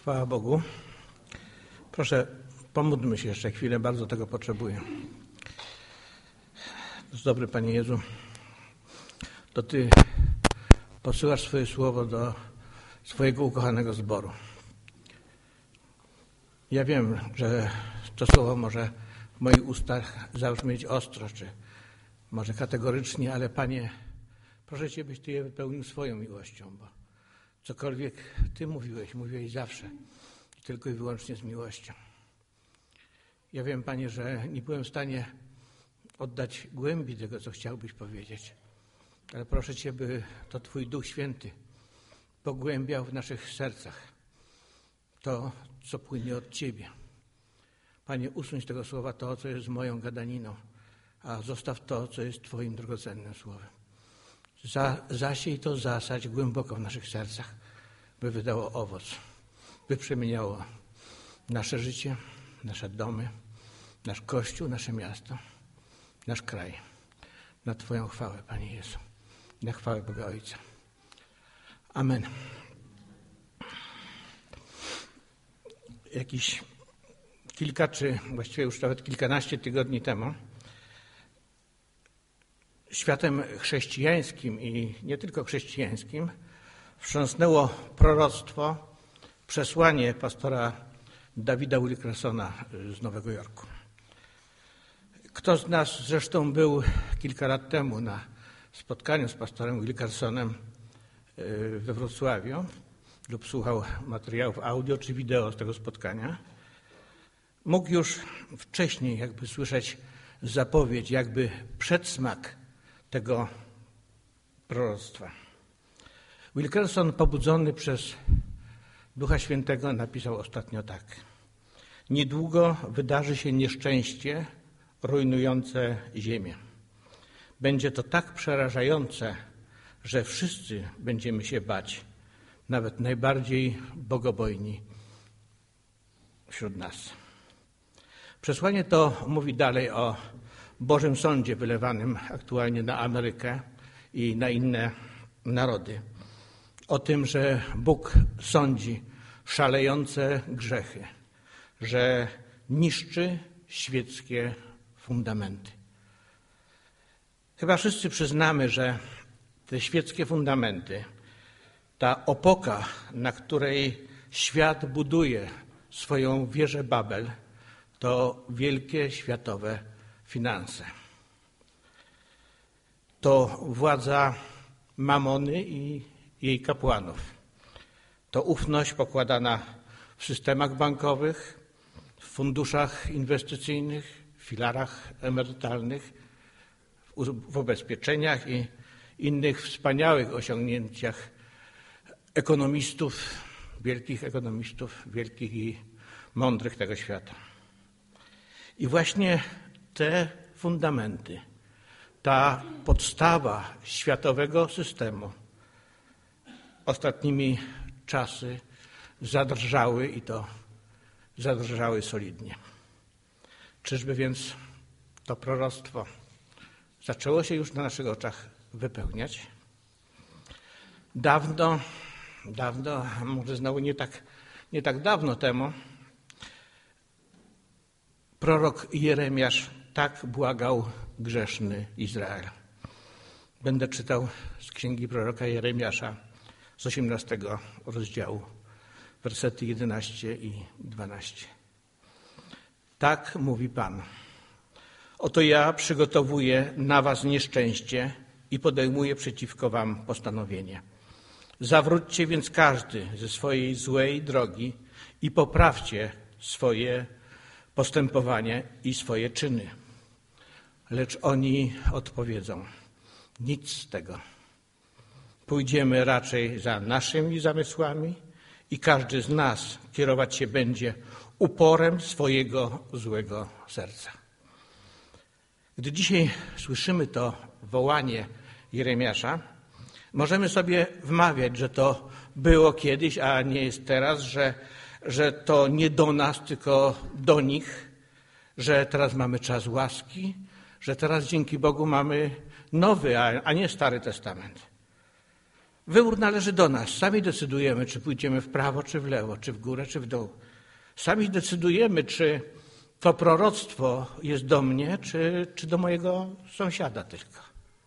Chwała Bogu. Proszę, pomódlmy się jeszcze chwilę, bardzo tego potrzebuję. Dobry Panie Jezu, to Ty posyłasz swoje słowo do swojego ukochanego zboru. Ja wiem, że to słowo może w moich ustach zabrzmieć ostro, czy może kategorycznie, ale Panie, proszę Cię, byś Ty je wypełnił swoją miłością, bo cokolwiek Ty mówiłeś zawsze i tylko i wyłącznie z miłością. Ja wiem, Panie, że nie byłem w stanie oddać głębi tego, co chciałbyś powiedzieć, ale proszę Cię, by to Twój Duch Święty pogłębiał w naszych sercach to, co płynie od Ciebie. Panie, usuń z tego słowa to, co jest moją gadaniną, a zostaw to, co jest Twoim drogocennym słowem. Zasiej to, zasadź głęboko w naszych sercach, by wydało owoc, by przemieniało nasze życie, nasze domy, nasz Kościół, nasze miasto, nasz kraj. Na Twoją chwałę, Panie Jezu, na chwałę Boga Ojca. Amen. Jakieś kilka, czy właściwie już nawet kilkanaście tygodni temu światem chrześcijańskim i nie tylko chrześcijańskim wstrząsnęło proroctwo, przesłanie pastora Davida Wilkersona z Nowego Jorku. Kto z nas zresztą był kilka lat temu na spotkaniu z pastorem Wilkersonem we Wrocławiu lub słuchał materiałów audio czy wideo z tego spotkania, mógł już wcześniej jakby słyszeć zapowiedź, jakby przedsmak tego proroctwa. Wilkerson, pobudzony przez Ducha Świętego, napisał ostatnio tak. Niedługo wydarzy się nieszczęście rujnujące ziemię. Będzie to tak przerażające, że wszyscy będziemy się bać, nawet najbardziej bogobojni wśród nas. Przesłanie to mówi dalej o Bożym Sądzie wylewanym aktualnie na Amerykę i na inne narody. O tym, że Bóg sądzi szalejące grzechy, że niszczy świeckie fundamenty. Chyba wszyscy przyznamy, że te świeckie fundamenty, ta opoka, na której świat buduje swoją wieżę Babel, to wielkie światowe finanse. To władza Mamony i jej kapłanów. To ufność pokładana w systemach bankowych, w funduszach inwestycyjnych, w filarach emerytalnych, w ubezpieczeniach i innych wspaniałych osiągnięciach ekonomistów, wielkich i mądrych tego świata. I właśnie te fundamenty, ta podstawa światowego systemu ostatnimi czasy zadrżały i to zadrżały solidnie. Czyżby więc to proroctwo zaczęło się już na naszych oczach wypełniać? Dawno, może znowu nie tak dawno temu, prorok Jeremiasz tak błagał grzeszny Izrael. Będę czytał z księgi proroka Jeremiasza z 18 rozdziału, wersety 11 i 12. Tak mówi Pan. Oto ja przygotowuję na was nieszczęście i podejmuję przeciwko wam postanowienie. Zawróćcie więc każdy ze swojej złej drogi i poprawcie swoje postępowanie i swoje czyny. Lecz oni odpowiedzą, nic z tego. Pójdziemy raczej za naszymi zamysłami i każdy z nas kierować się będzie uporem swojego złego serca. Gdy dzisiaj słyszymy to wołanie Jeremiasza, możemy sobie wmawiać, że to było kiedyś, a nie jest teraz, że to nie do nas, tylko do nich, że teraz mamy czas łaski, że teraz dzięki Bogu mamy Nowy, a nie Stary Testament. Wybór należy do nas. Sami decydujemy, czy pójdziemy w prawo, czy w lewo, czy w górę, czy w dół. Sami decydujemy, czy to proroctwo jest do mnie, czy do mojego sąsiada tylko.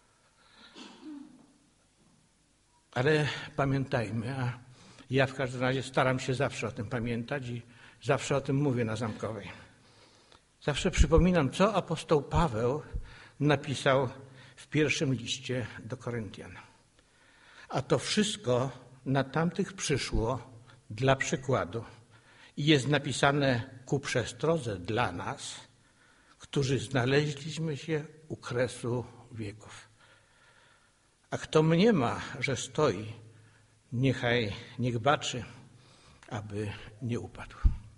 Ale pamiętajmy, a ja w każdym razie staram się zawsze o tym pamiętać i zawsze o tym mówię na Zamkowej. Zawsze przypominam, co apostoł Paweł napisał w pierwszym liście do Koryntian. A to wszystko na tamtych przyszło dla przykładu i jest napisane ku przestrodze dla nas, którzy znaleźliśmy się u kresu wieków. A kto mniema, że stoi, niech baczy, aby nie upadł.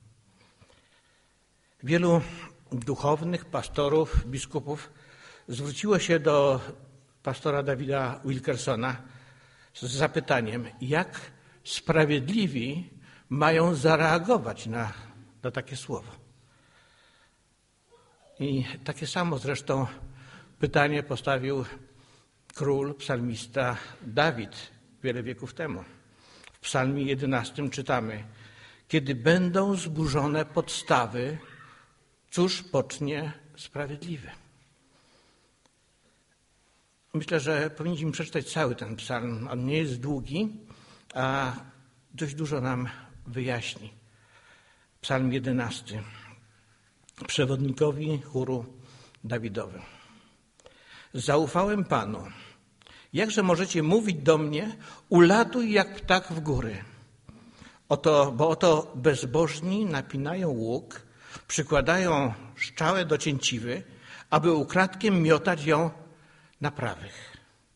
Wielu duchownych, pastorów, biskupów zwróciło się do pastora Davida Wilkersona z zapytaniem, jak sprawiedliwi mają zareagować na takie słowo. I takie samo zresztą pytanie postawił król, psalmista Dawid wiele wieków temu. W psalmie 11 czytamy: kiedy będą zburzone podstawy, cóż pocznie sprawiedliwy? Myślę, że powinniśmy przeczytać cały ten psalm. On nie jest długi, a dość dużo nam wyjaśni. Psalm 11. Przewodnikowi chóru Dawidowym. Zaufałem Panu. Jakże możecie mówić do mnie, ulatuj jak ptak w góry? Bo oto bezbożni napinają łuk, przykładają strzałę do cięciwy, aby ukradkiem miotać ją na prawych.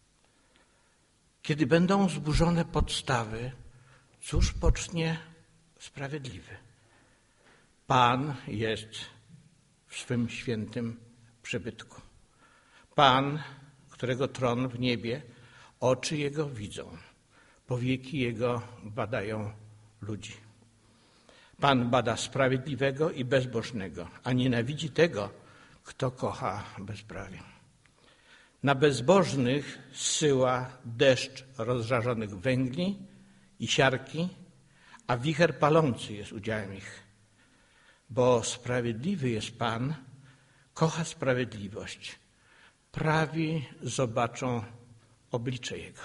Kiedy będą zburzone podstawy, cóż pocznie sprawiedliwy? Pan jest w swym świętym przybytku. Pan, którego tron w niebie, oczy Jego widzą, powieki Jego badają ludzi. Pan bada sprawiedliwego i bezbożnego, a nienawidzi tego, kto kocha bezprawie. Na bezbożnych zsyła deszcz rozżarzonych węgli i siarki, a wicher palący jest udziałem ich. Bo sprawiedliwy jest Pan, kocha sprawiedliwość. Prawi zobaczą oblicze Jego.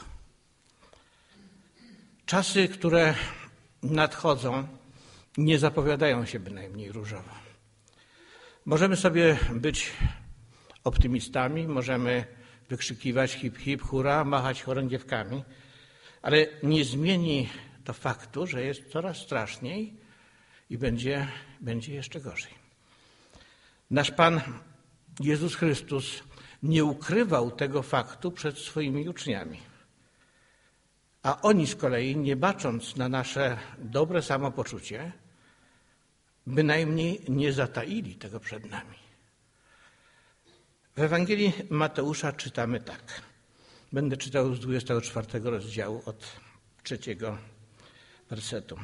Czasy, które nadchodzą, nie zapowiadają się bynajmniej różowo. Możemy sobie być optymistami, możemy wykrzykiwać hip, hip, hurra, machać chorągiewkami, ale nie zmieni to faktu, że jest coraz straszniej i będzie jeszcze gorzej. Nasz Pan Jezus Chrystus nie ukrywał tego faktu przed swoimi uczniami. A oni z kolei, nie bacząc na nasze dobre samopoczucie, bynajmniej nie zataili tego przed nami. W Ewangelii Mateusza czytamy tak. Będę czytał z 24 rozdziału od 3 wersetu.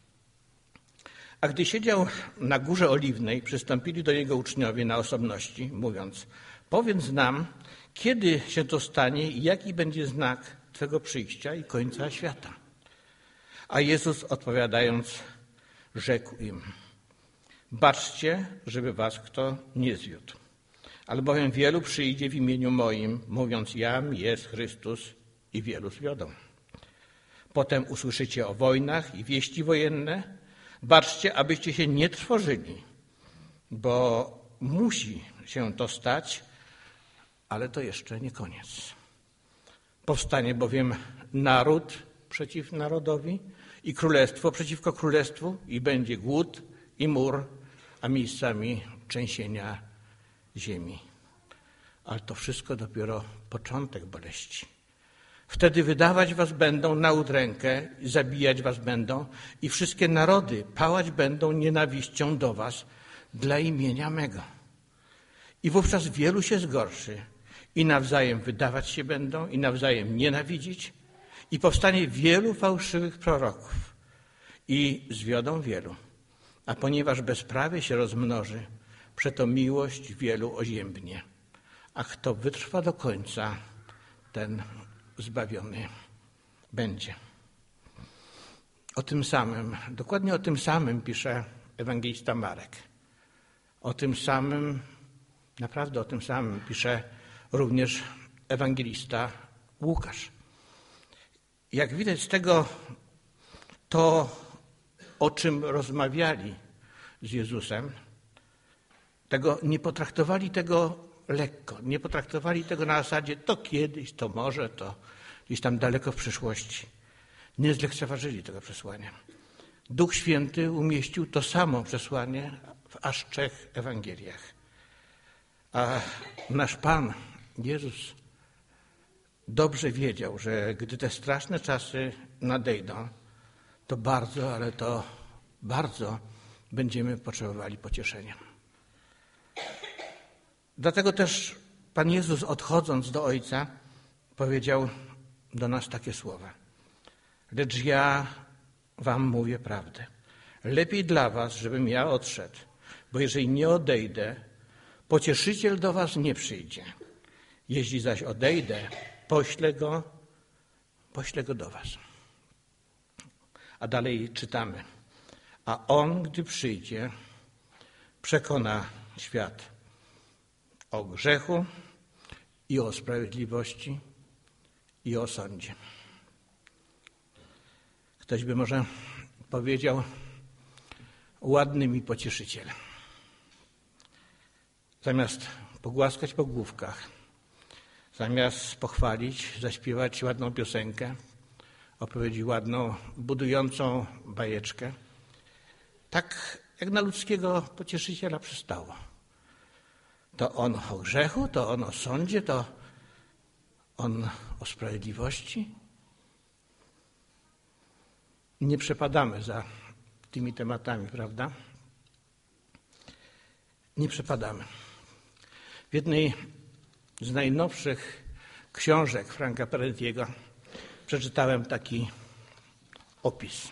A gdy siedział na Górze Oliwnej, przystąpili do Niego uczniowie na osobności, mówiąc: powiedz nam, kiedy się to stanie i jaki będzie znak Twego przyjścia i końca świata. A Jezus odpowiadając, rzekł im: baczcie, żeby was kto nie zwiódł. Albowiem wielu przyjdzie w imieniu moim, mówiąc: jam jest Chrystus, i wielu zwiodą. Potem usłyszycie o wojnach i wieści wojenne. Baczcie, abyście się nie trwożyli, bo musi się to stać, ale to jeszcze nie koniec. Powstanie bowiem naród przeciw narodowi i królestwo przeciwko królestwu i będzie głód i mur, a miejscami trzęsienia ziemi. Ale to wszystko dopiero początek boleści. Wtedy wydawać was będą na udrękę, zabijać was będą i wszystkie narody pałać będą nienawiścią do was dla imienia mego. I wówczas wielu się zgorszy i nawzajem wydawać się będą i nawzajem nienawidzić i powstanie wielu fałszywych proroków i zwiodą wielu. A ponieważ bezprawie się rozmnoży, przeto miłość wielu oziębnie. A kto wytrwa do końca, ten zbawiony będzie. O tym samym, dokładnie o tym samym pisze ewangelista Marek. O tym samym, naprawdę o tym samym pisze również ewangelista Łukasz. Jak widać z tego, to o czym rozmawiali z Jezusem, nie potraktowali tego lekko, nie potraktowali tego na zasadzie to kiedyś, to może, to gdzieś tam daleko w przyszłości. Nie zlekceważyli tego przesłania. Duch Święty umieścił to samo przesłanie w aż 3 Ewangeliach. A nasz Pan Jezus dobrze wiedział, że gdy te straszne czasy nadejdą, to bardzo, ale to bardzo będziemy potrzebowali pocieszenia. Dlatego też Pan Jezus, odchodząc do Ojca, powiedział do nas takie słowa. Lecz ja wam mówię prawdę. Lepiej dla was, żebym ja odszedł, bo jeżeli nie odejdę, Pocieszyciel do was nie przyjdzie. Jeśli zaś odejdę, poślę go do was. A dalej czytamy. A On, gdy przyjdzie, przekona świat o grzechu i o sprawiedliwości i o sądzie. Ktoś by może powiedział, ładny mi pocieszyciel. Zamiast pogłaskać po główkach, zamiast pochwalić, zaśpiewać ładną piosenkę, opowiedzieć ładną, budującą bajeczkę, tak jak na ludzkiego pocieszyciela przystało. To on o grzechu, to on o sądzie, to on o sprawiedliwości. Nie przepadamy za tymi tematami, prawda? Nie przepadamy. W jednej z najnowszych książek Franka Perettiego przeczytałem taki opis.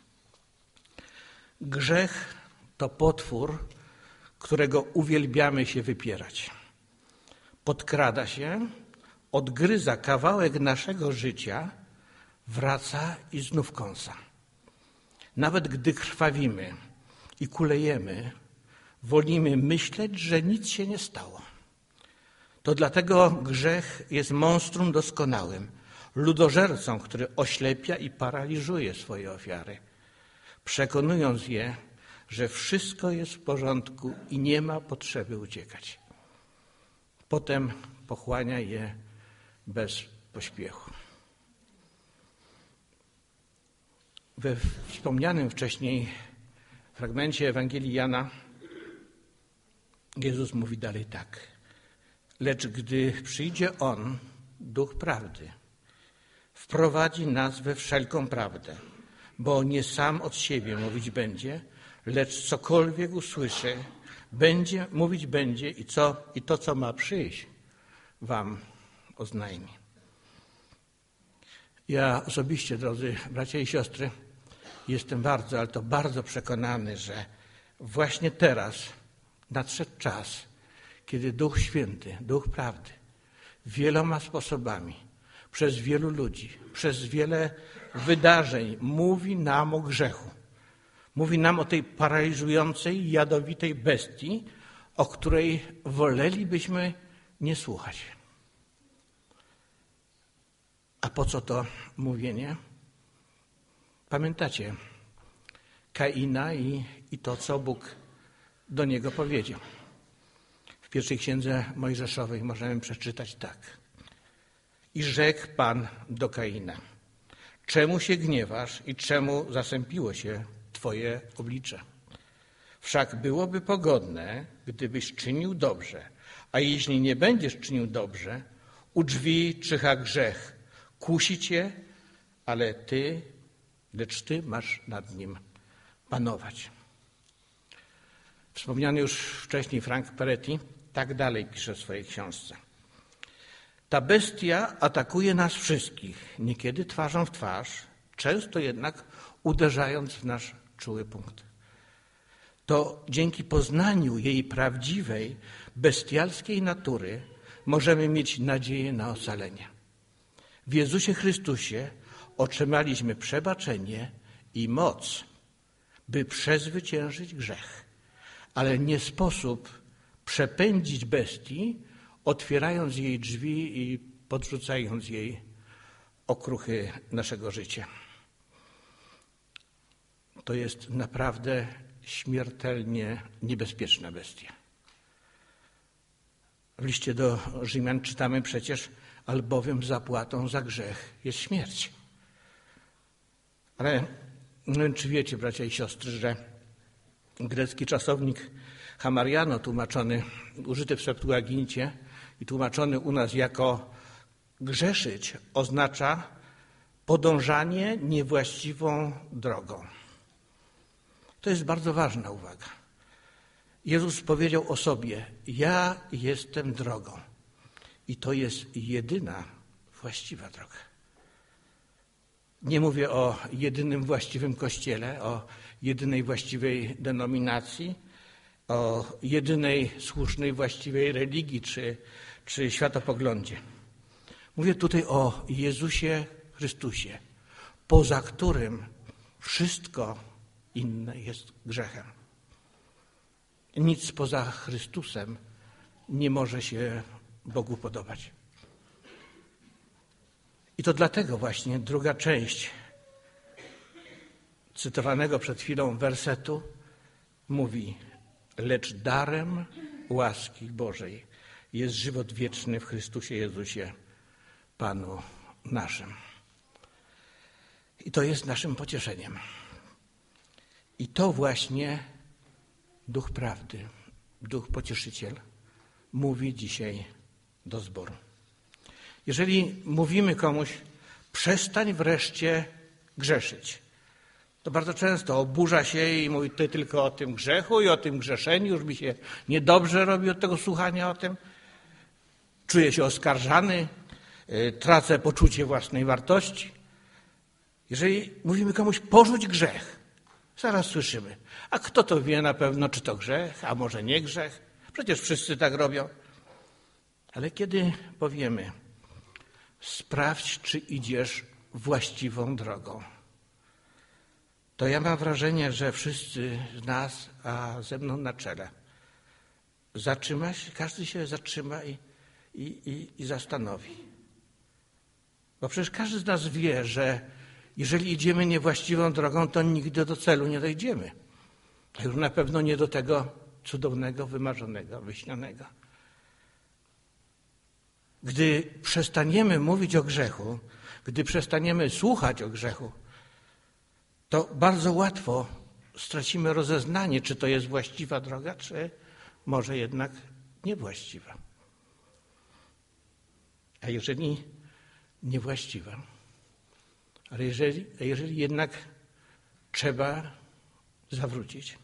Grzech to potwór, którego uwielbiamy się wypierać. Podkrada się, odgryza kawałek naszego życia, wraca i znów kąsa. Nawet gdy krwawimy i kulejemy, wolimy myśleć, że nic się nie stało. To dlatego grzech jest monstrum doskonałym, ludożercą, który oślepia i paraliżuje swoje ofiary, przekonując je, że wszystko jest w porządku i nie ma potrzeby uciekać. Potem pochłania je bez pośpiechu. We wspomnianym wcześniej fragmencie Ewangelii Jana Jezus mówi dalej tak. Lecz gdy przyjdzie On, Duch Prawdy, wprowadzi nas we wszelką prawdę, bo nie sam od siebie mówić będzie, lecz cokolwiek usłyszy, mówić będzie i to, co ma przyjść, wam oznajmi. Ja osobiście, drodzy bracia i siostry, jestem bardzo, ale to bardzo przekonany, że właśnie teraz nadszedł czas, kiedy Duch Święty, Duch Prawdy, wieloma sposobami, przez wielu ludzi, przez wiele wydarzeń mówi nam o grzechu. Mówi nam o tej paraliżującej, jadowitej bestii, o której wolelibyśmy nie słuchać. A po co to mówienie? Pamiętacie Kaina i to, co Bóg do niego powiedział. W pierwszej księdze Mojżeszowej możemy przeczytać tak. I rzekł Pan do Kaina, czemu się gniewasz i czemu zasępiło się Twoje oblicze? Wszak byłoby pogodne, gdybyś czynił dobrze, a jeśli nie będziesz czynił dobrze, u drzwi czyha grzech, kusi cię, lecz ty masz nad nim panować. Wspomniany już wcześniej Frank Peretti tak dalej pisze w swojej książce. Ta bestia atakuje nas wszystkich, niekiedy twarzą w twarz, często jednak uderzając w nasz czuły punkt. To dzięki poznaniu jej prawdziwej, bestialskiej natury możemy mieć nadzieję na ocalenie. W Jezusie Chrystusie otrzymaliśmy przebaczenie i moc, by przezwyciężyć grzech. Ale nie sposób przepędzić bestii, otwierając jej drzwi i podrzucając jej okruchy naszego życia. To jest naprawdę śmiertelnie niebezpieczna bestia. W liście do Rzymian czytamy przecież, albowiem zapłatą za grzech jest śmierć. Ale nie wiem, czy wiecie, bracia i siostry, że grecki czasownik hamariano, użyty w Septuagincie i tłumaczony u nas jako grzeszyć, oznacza podążanie niewłaściwą drogą. To jest bardzo ważna uwaga. Jezus powiedział o sobie: ja jestem drogą. I to jest jedyna właściwa droga. Nie mówię o jedynym właściwym kościele, o jedynej właściwej denominacji, o jedynej słusznej właściwej religii czy światopoglądzie. Mówię tutaj o Jezusie Chrystusie, poza którym wszystko inne jest grzechem. Nic poza Chrystusem nie może się Bogu podobać. I to dlatego właśnie druga część cytowanego przed chwilą wersetu mówi: lecz darem łaski Bożej jest żywot wieczny w Chrystusie Jezusie, Panu naszym. I to jest naszym pocieszeniem. I to właśnie Duch Prawdy, Duch Pocieszyciel mówi dzisiaj do zboru. Jeżeli mówimy komuś: przestań wreszcie grzeszyć, to bardzo często oburza się i mówi: ty tylko o tym grzechu i o tym grzeszeniu, już mi się niedobrze robi od tego słuchania o tym. Czuję się oskarżany, tracę poczucie własnej wartości. Jeżeli mówimy komuś: porzuć grzech, zaraz słyszymy: a kto to wie na pewno, czy to grzech, a może nie grzech? Przecież wszyscy tak robią. Ale kiedy powiemy: sprawdź, czy idziesz właściwą drogą, to ja mam wrażenie, że wszyscy z nas, a ze mną na czele, każdy się zatrzyma i zastanowi. Bo przecież każdy z nas wie, że jeżeli idziemy niewłaściwą drogą, to nigdy do celu nie dojdziemy. A już na pewno nie do tego cudownego, wymarzonego, wyśnionego. Gdy przestaniemy mówić o grzechu, gdy przestaniemy słuchać o grzechu, to bardzo łatwo stracimy rozeznanie, czy to jest właściwa droga, czy może jednak niewłaściwa. A jeżeli niewłaściwa, ale jeżeli jednak trzeba zawrócić.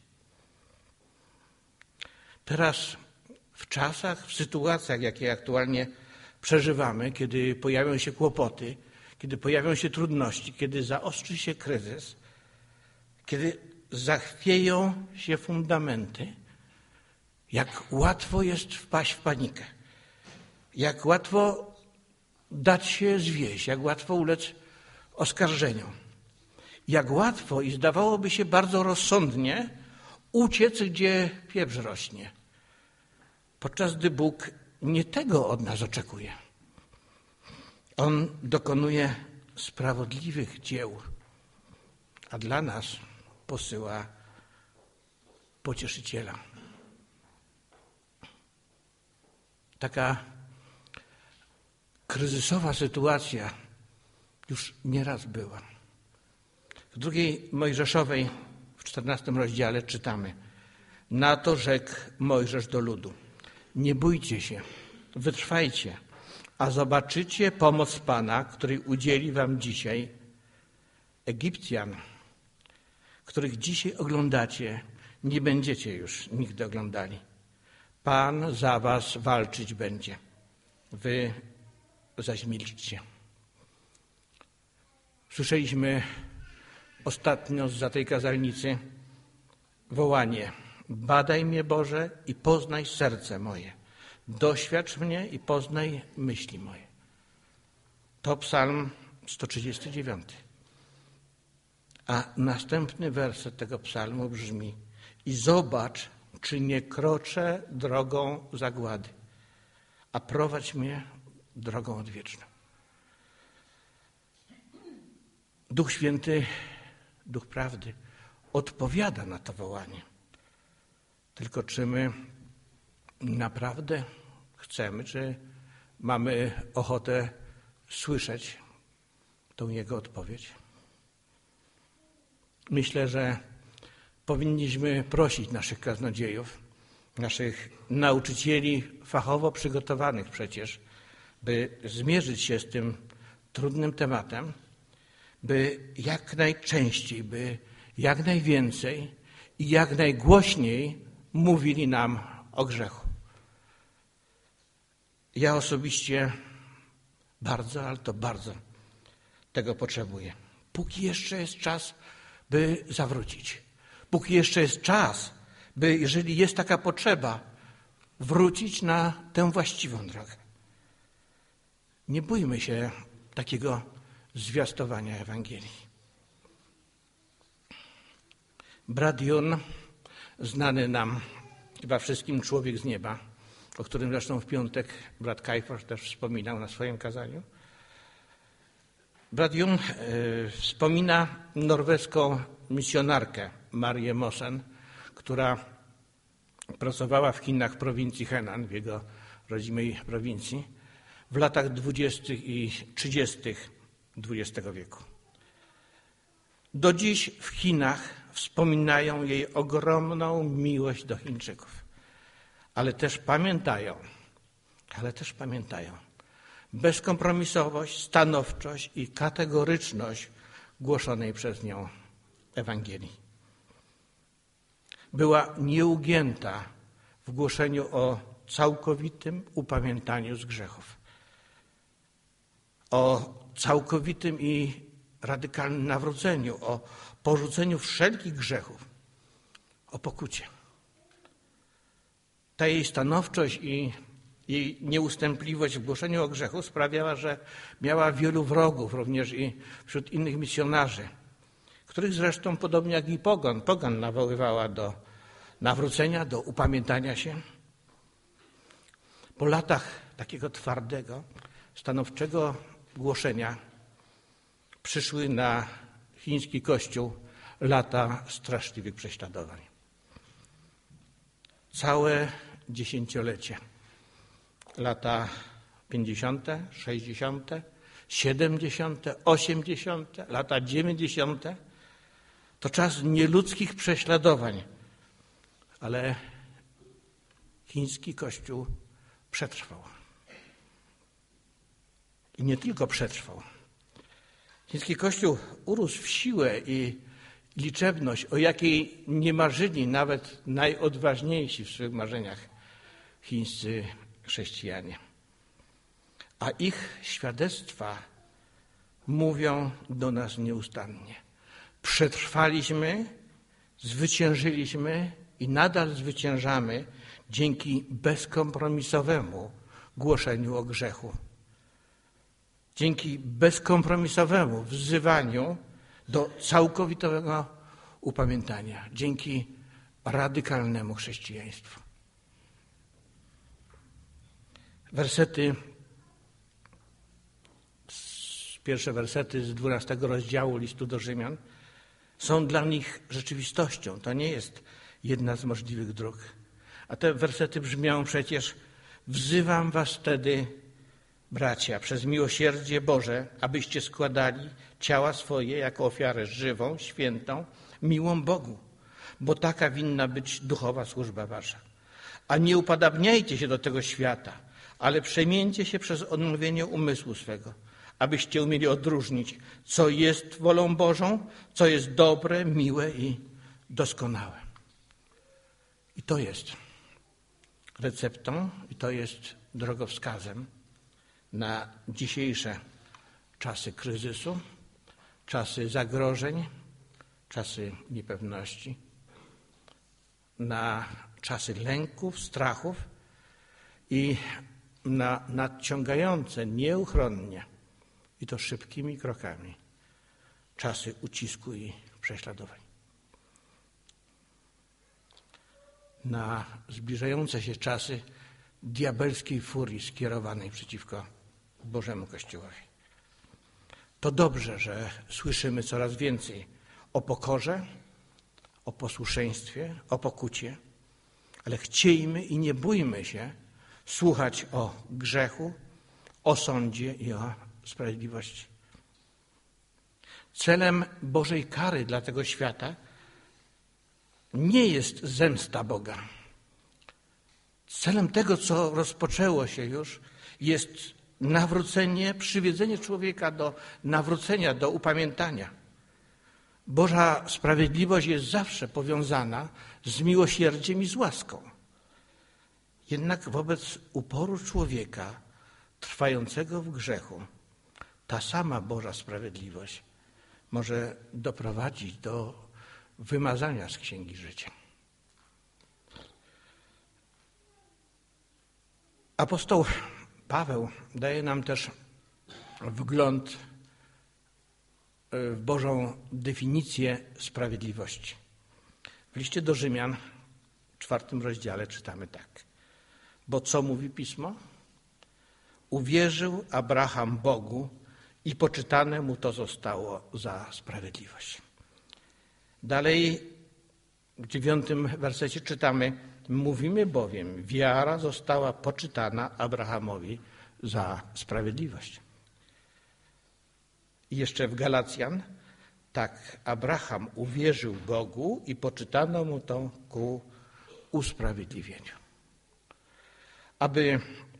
Teraz w czasach, w sytuacjach, jakie aktualnie przeżywamy, kiedy pojawią się kłopoty, kiedy pojawią się trudności, kiedy zaostrzy się kryzys, kiedy zachwieją się fundamenty, jak łatwo jest wpaść w panikę, jak łatwo dać się zwieść, jak łatwo ulec oskarżeniom, jak łatwo i zdawałoby się bardzo rozsądnie uciec, gdzie pieprz rośnie, podczas gdy Bóg nie tego od nas oczekuje. On dokonuje sprawiedliwych dzieł, a dla nas posyła Pocieszyciela. Taka kryzysowa sytuacja już nieraz była. W drugiej Mojżeszowej, w 14 rozdziale czytamy: na to rzekł Mojżesz do ludu: nie bójcie się, wytrwajcie, a zobaczycie pomoc Pana, której udzieli wam dzisiaj. Egipcjan, których dzisiaj oglądacie, nie będziecie już nigdy oglądali. Pan za was walczyć będzie, wy zaś milczcie. Słyszeliśmy ostatnio zza tej kazalnicy wołanie: badaj mnie, Boże, i poznaj serce moje. Doświadcz mnie i poznaj myśli moje. To psalm 139. A następny werset tego psalmu brzmi: i zobacz, czy nie kroczę drogą zagłady, a prowadź mnie drogą odwieczną. Duch Święty, Duch Prawdy odpowiada na to wołanie. Tylko czy my naprawdę chcemy, czy mamy ochotę słyszeć tą Jego odpowiedź? Myślę, że powinniśmy prosić naszych kaznodziejów, naszych nauczycieli fachowo przygotowanych przecież, by zmierzyć się z tym trudnym tematem, by jak najczęściej, by jak najwięcej i jak najgłośniej mówili nam o grzechu. Ja osobiście bardzo, ale to bardzo tego potrzebuję. Póki jeszcze jest czas, by zawrócić. Póki jeszcze jest czas, by, jeżeli jest taka potrzeba, wrócić na tę właściwą drogę. Nie bójmy się takiego zwiastowania Ewangelii. Brat Jun, znany nam chyba wszystkim człowiek z nieba, o którym zresztą w piątek brat Kajforz też wspominał na swoim kazaniu. Brat Jun wspomina norweską misjonarkę Marię Mosen, która pracowała w Chinach w prowincji Henan, w jego rodzimej prowincji, w latach 20. i 30. XX wieku. Do dziś w Chinach wspominają jej ogromną miłość do Chińczyków, ale też pamiętają bezkompromisowość, stanowczość i kategoryczność głoszonej przez nią Ewangelii. Była nieugięta w głoszeniu o całkowitym upamiętaniu z grzechów, o całkowitym i radykalnym nawróceniu, o porzuceniu wszelkich grzechów, o pokucie. Ta jej stanowczość i jej nieustępliwość w głoszeniu o grzechu sprawiała, że miała wielu wrogów, również i wśród innych misjonarzy, których zresztą, podobnie jak i pogan nawoływała do nawrócenia, do upamiętania się. Po latach takiego twardego, stanowczego głoszenia przyszły na chiński kościół lata straszliwych prześladowań. Całe dziesięciolecie, lata 50., 60., 70., 80., lata 90. to czas nieludzkich prześladowań, ale chiński kościół przetrwał. I nie tylko przetrwał. Chiński kościół urósł w siłę i liczebność, o jakiej nie marzyli nawet najodważniejsi w swych marzeniach chińscy chrześcijanie. A ich świadectwa mówią do nas nieustannie. Przetrwaliśmy, zwyciężyliśmy i nadal zwyciężamy dzięki bezkompromisowemu głoszeniu o grzechu. Dzięki bezkompromisowemu wzywaniu do całkowitego upamiętania. Dzięki radykalnemu chrześcijaństwu. Pierwsze wersety z 12 rozdziału listu do Rzymian są dla nich rzeczywistością. To nie jest jedna z możliwych dróg. A te wersety brzmią przecież: wzywam was wtedy, bracia, przez miłosierdzie Boże, abyście składali ciała swoje jako ofiarę żywą, świętą, miłą Bogu, bo taka winna być duchowa służba wasza. A nie upodabniajcie się do tego świata, ale przemieńcie się przez odnowienie umysłu swego, abyście umieli odróżnić, co jest wolą Bożą, co jest dobre, miłe i doskonałe. I to jest receptą, i to jest drogowskazem na dzisiejsze czasy kryzysu, czasy zagrożeń, czasy niepewności, na czasy lęków, strachów i na nadciągające nieuchronnie i to szybkimi krokami, czasy ucisku i prześladowań. Na zbliżające się czasy diabelskiej furii skierowanej przeciwko Bożemu Kościołowi. To dobrze, że słyszymy coraz więcej o pokorze, o posłuszeństwie, o pokucie, ale chciejmy i nie bójmy się słuchać o grzechu, o sądzie i o sprawiedliwości. Celem Bożej kary dla tego świata nie jest zemsta Boga. Celem tego, co rozpoczęło się już, jest nawrócenie, przywiedzenie człowieka do nawrócenia, do upamiętania. Boża sprawiedliwość jest zawsze powiązana z miłosierdziem i z łaską. Jednak wobec uporu człowieka trwającego w grzechu, ta sama Boża sprawiedliwość może doprowadzić do wymazania z Księgi Życia. Apostoł Paweł daje nam też wgląd w Bożą definicję sprawiedliwości. W liście do Rzymian, w 4 rozdziale czytamy tak. Bo co mówi Pismo? Uwierzył Abraham Bogu i poczytane mu to zostało za sprawiedliwość. Dalej w 9 wersecie czytamy: mówimy bowiem, wiara została poczytana Abrahamowi za sprawiedliwość. I jeszcze w Galacjan, tak, Abraham uwierzył Bogu i poczytano mu to ku usprawiedliwieniu. Aby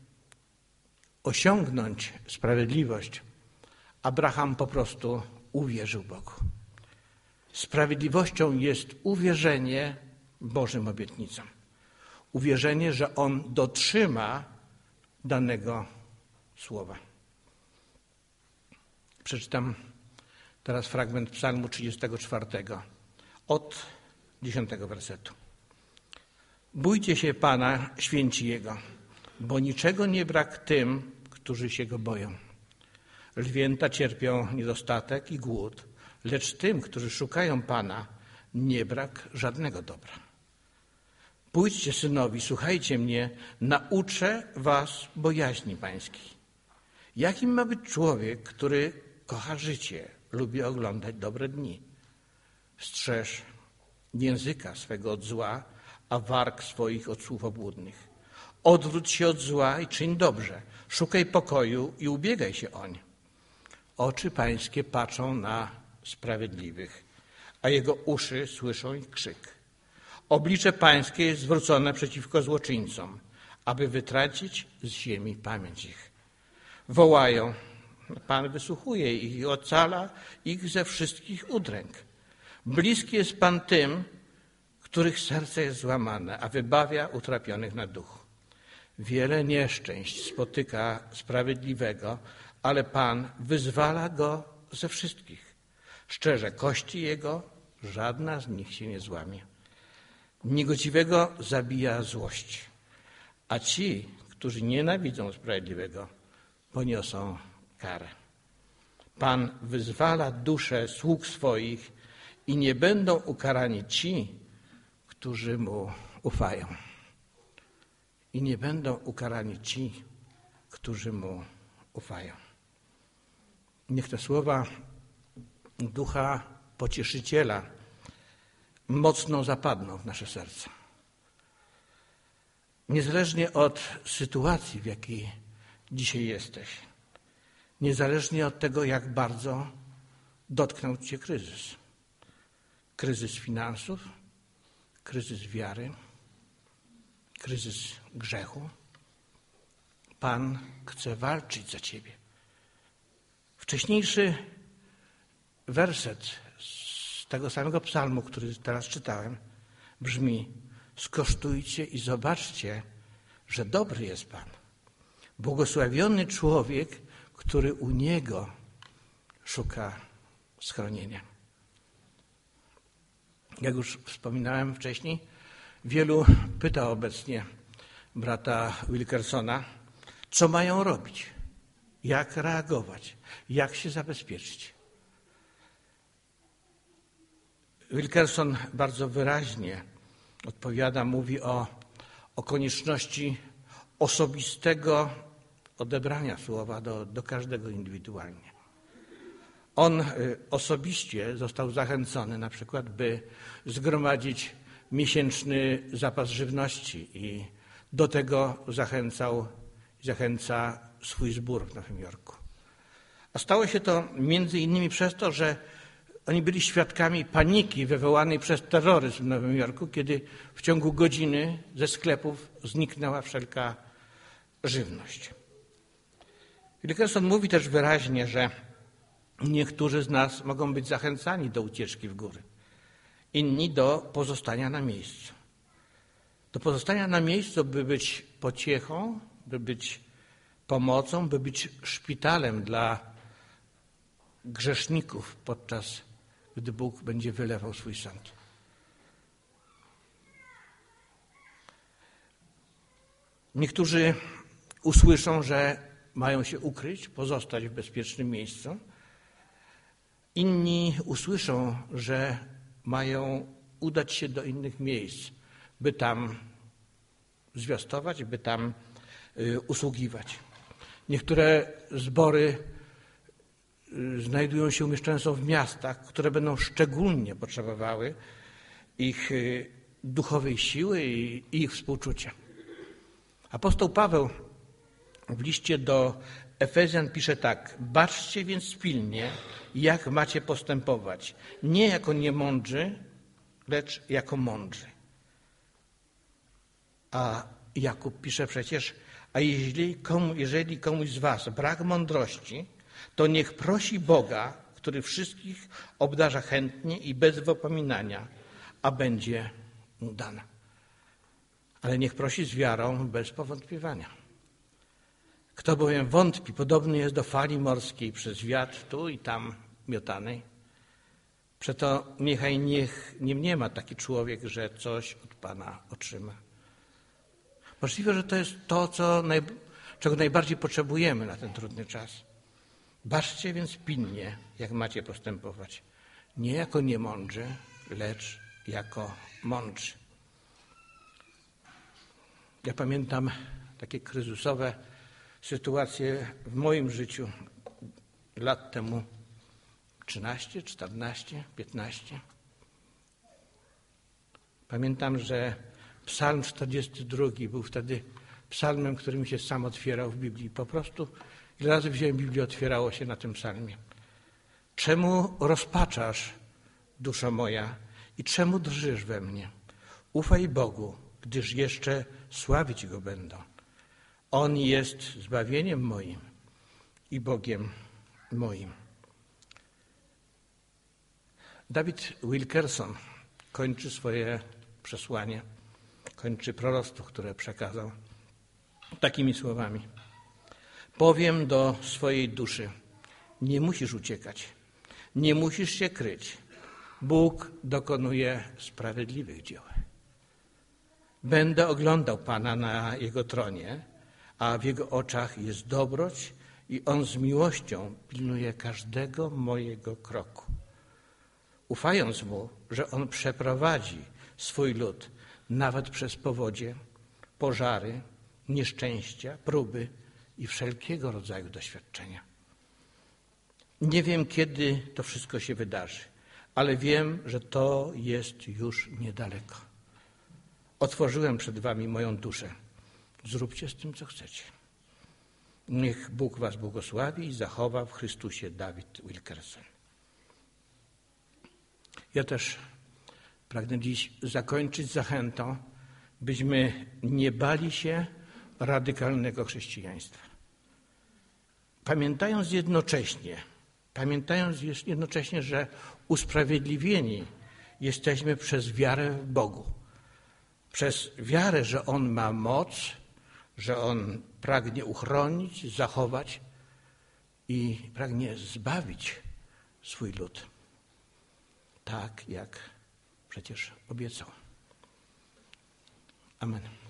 osiągnąć sprawiedliwość, Abraham po prostu uwierzył Bogu. Sprawiedliwością jest uwierzenie Bożym obietnicom. Uwierzenie, że On dotrzyma danego słowa. Przeczytam teraz fragment Psalmu 34 od 10 wersetu. Bójcie się Pana, święci Jego, bo niczego nie brak tym, którzy się Go boją. Lwięta cierpią niedostatek i głód, lecz tym, którzy szukają Pana, nie brak żadnego dobra. Pójdźcie, synowi, słuchajcie mnie, nauczę was bojaźni pańskiej. Jakim ma być człowiek, który kocha życie, lubi oglądać dobre dni? Strzeż języka swego od zła, a warg swoich od słów obłudnych. Odwróć się od zła i czyń dobrze. Szukaj pokoju i ubiegaj się oń. Oczy pańskie patrzą na sprawiedliwych, a jego uszy słyszą ich krzyk. Oblicze pańskie jest zwrócone przeciwko złoczyńcom, aby wytracić z ziemi pamięć ich. Wołają, Pan wysłuchuje ich i ocala ich ze wszystkich udręk. Bliski jest Pan tym, których serce jest złamane, a wybawia utrapionych na duchu. Wiele nieszczęść spotyka sprawiedliwego, ale Pan wyzwala go ze wszystkich. Szczerze, kości jego, żadna z nich się nie złamie. Niegodziwego zabija złość, a ci, którzy nienawidzą sprawiedliwego, poniosą karę. Pan wyzwala dusze sług swoich i nie będą ukarani ci, którzy Mu ufają. I nie będą ukarani ci, którzy Mu ufają. Niech te słowa Ducha Pocieszyciela mocno zapadną w nasze serca. Niezależnie od sytuacji, w jakiej dzisiaj jesteś, niezależnie od tego, jak bardzo dotknął cię kryzys. Kryzys finansów, kryzys wiary, kryzys grzechu. Pan chce walczyć za ciebie. Wcześniejszy werset z tego samego psalmu, który teraz czytałem, brzmi: skosztujcie i zobaczcie, że dobry jest Pan. Błogosławiony człowiek, który u Niego szuka schronienia. Jak już wspominałem wcześniej, wielu pyta obecnie brata Wilkersona, co mają robić. jak reagować, jak się zabezpieczyć. Wilkerson bardzo wyraźnie odpowiada, mówi o konieczności osobistego odebrania słowa do każdego indywidualnie. On osobiście został zachęcony na przykład, by zgromadzić miesięczny zapas żywności i do tego zachęca swój zbór w Nowym Jorku. A stało się to między innymi przez to, że oni byli świadkami paniki wywołanej przez terroryzm w Nowym Jorku, kiedy w ciągu godziny ze sklepów zniknęła wszelka żywność. Wilkerson mówi też wyraźnie, że niektórzy z nas mogą być zachęcani do ucieczki w góry, inni do pozostania na miejscu. Do pozostania na miejscu, by być pociechą, by być pomocą, by być szpitalem dla grzeszników, podczas gdy Bóg będzie wylewał swój sąd. Niektórzy usłyszą, że mają się ukryć, pozostać w bezpiecznym miejscu. Inni usłyszą, że mają udać się do innych miejsc, by tam zwiastować, by tam usługiwać. Niektóre zbory umieszczone są w miastach, które będą szczególnie potrzebowały ich duchowej siły i ich współczucia. Apostoł Paweł w liście do Efezjan pisze tak: baczcie więc pilnie, jak macie postępować, nie jako niemądrzy, lecz jako mądrzy. A Jakub pisze przecież: a jeżeli komuś z was brak mądrości, to niech prosi Boga, który wszystkich obdarza chętnie i bez wypominania, a będzie mu dana. Ale niech prosi z wiarą, bez powątpiewania. Kto bowiem wątpi, podobny jest do fali morskiej przez wiatr tu i tam miotanej. Przeto niechaj nie mniema taki człowiek, że coś od Pana otrzyma. Możliwe, że to jest to, czego najbardziej potrzebujemy na ten trudny czas. Baczcie więc pilnie, jak macie postępować. Nie jako niemądrzy, lecz jako mądrzy. Ja pamiętam takie kryzysowe sytuacje w moim życiu lat temu 13, 14, 15. Pamiętam, że Psalm 42 był wtedy psalmem, który mi się sam otwierał w Biblii. Po prostu ile razy wziąłem Biblię, otwierało się na tym psalmie. Czemu rozpaczasz, duszo moja, i czemu drżysz we mnie? Ufaj Bogu, gdyż jeszcze sławić Go będą. On jest zbawieniem moim i Bogiem moim. David Wilkerson kończy swoje przesłanie, kończy proroctwo, które przekazał takimi słowami. Powiem do swojej duszy, nie musisz uciekać, nie musisz się kryć. Bóg dokonuje sprawiedliwych dzieł. Będę oglądał Pana na Jego tronie, a w Jego oczach jest dobroć i On z miłością pilnuje każdego mojego kroku. Ufając Mu, że On przeprowadzi swój lud nawet przez powodzie, pożary, nieszczęścia, próby i wszelkiego rodzaju doświadczenia. Nie wiem, kiedy to wszystko się wydarzy, ale wiem, że to jest już niedaleko. Otworzyłem przed wami moją duszę. Zróbcie z tym, co chcecie. Niech Bóg was błogosławi i zachowa w Chrystusie. David Wilkerson. Ja też pragnę dziś zakończyć zachętą, byśmy nie bali się radykalnego chrześcijaństwa. Pamiętając jednocześnie, że usprawiedliwieni jesteśmy przez wiarę w Bogu. Przez wiarę, że On ma moc, że On pragnie uchronić, zachować i pragnie zbawić swój lud. Tak, jak przecież obiecał. Amen.